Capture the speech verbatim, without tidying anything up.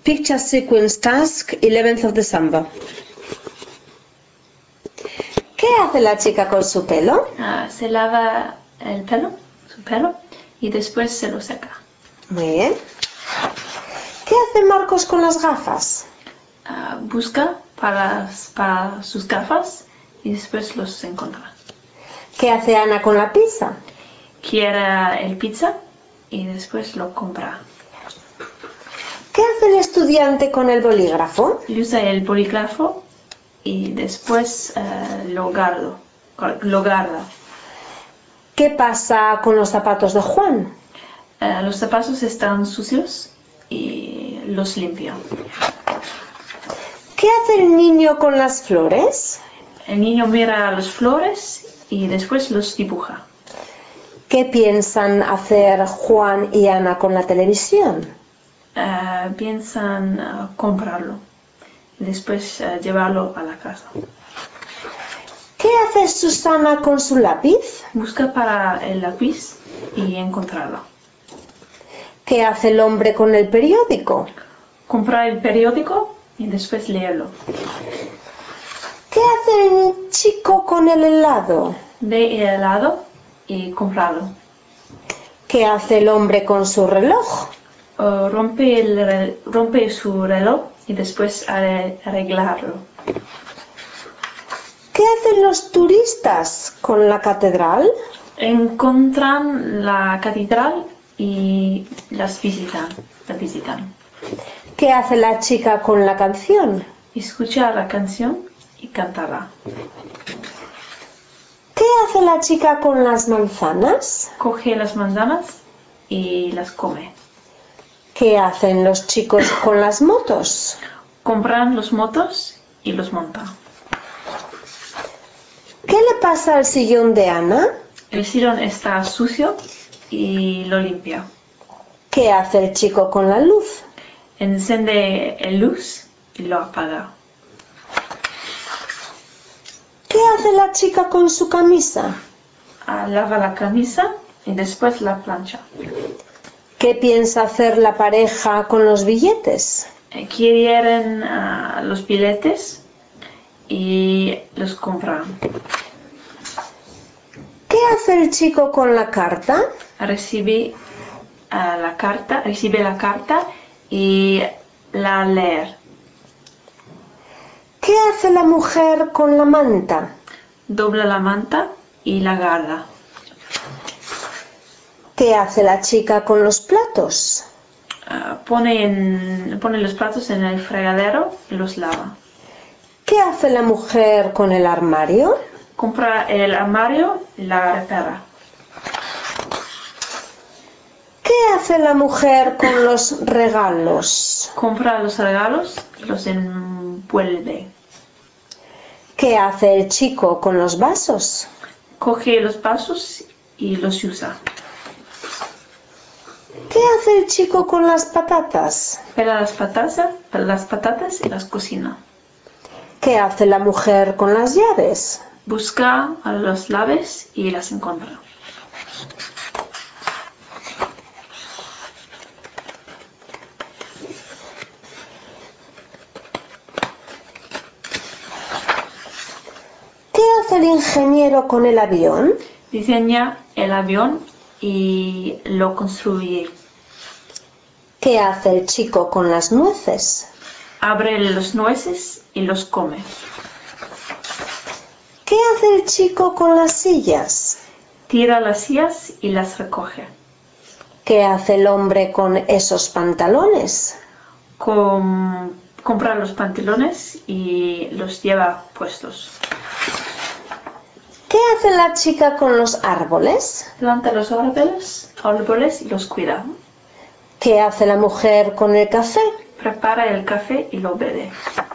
Picture Sequence Task, eleventh of December. ¿Qué hace la chica con su pelo? Uh, se lava el pelo, su pelo, y después se lo seca. Muy bien. ¿Qué hace Marcos con las gafas? Uh, busca para, para sus gafas y después los encuentra. ¿Qué hace Ana con la pizza? Quiere el pizza y después lo compra. ¿Qué hace el estudiante con el bolígrafo? Usa el bolígrafo y después uh, lo, guardo, lo guarda. ¿Qué pasa con los zapatos de Juan? Uh, los zapatos están sucios y los limpia. ¿Qué hace el niño con las flores? El niño mira las flores y después los dibuja. ¿Qué piensan hacer Juan y Ana con la televisión? Uh, piensan uh, comprarlo y después uh, llevarlo a la casa. ¿Qué hace Susana con su lápiz? Busca para el lápiz y encontrarlo. ¿Qué hace el hombre con el periódico? Compra el periódico y después leerlo. ¿Qué hace el chico con el helado? Ve el helado y comprarlo. ¿Qué hace el hombre con su reloj? Uh, rompe, el, rompe su reloj y después arreglarlo. ¿Qué hacen los turistas con la catedral? Encuentran la catedral y las visitan, la visitan. ¿Qué hace la chica con la canción? Escucha la canción y cantarla. ¿Qué hace la chica con las manzanas? Coge las manzanas y las come. ¿Qué hacen los chicos con las motos? Compran los motos y los montan. ¿Qué le pasa al sillón de Ana? El sillón está sucio y lo limpia. ¿Qué hace el chico con la luz? Enciende la luz y lo apaga. ¿Qué hace la chica con su camisa? Uh, lava la camisa y después la plancha. ¿Qué piensa hacer la pareja con los billetes? Quieren uh, los billetes y los compran. ¿Qué hace el chico con la carta? Recibe uh, la carta, recibe la carta y la lee. ¿Qué hace la mujer con la manta? Dobla la manta y la guarda. ¿Qué hace la chica con los platos? Uh, pone, en, pone los platos en el fregadero y los lava. ¿Qué hace la mujer con el armario? Compra el armario y la repara. ¿Qué hace la mujer con los regalos? Compra los regalos y los envuelve. ¿Qué hace el chico con los vasos? Coge los vasos y los usa. ¿Qué hace el chico con las patatas? Pela las patatas, pela las patatas y las cocina. ¿Qué hace la mujer con las llaves? Busca a las llaves y las encuentra. ¿Qué hace el ingeniero con el avión? Diseña el avión y lo construye. ¿Qué hace el chico con las nueces? Abre los nueces y los come. ¿Qué hace el chico con las sillas? Tira las sillas y las recoge. ¿Qué hace el hombre con esos pantalones? Com- compra los pantalones y los lleva puestos. ¿Qué hace la chica con los árboles? Planta los árboles, árboles y los cuida. ¿Qué hace la mujer con el café? Prepara el café y lo bebe.